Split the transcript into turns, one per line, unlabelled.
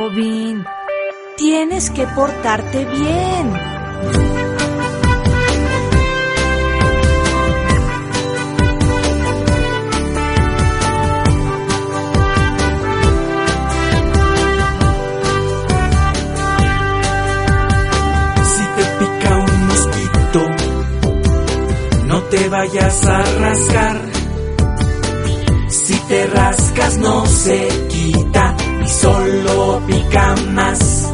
Robin. Tienes que portarte bien.
Si te pica un mosquito, no te vayas a rascar. Si te rascas no se quita y solo pica más.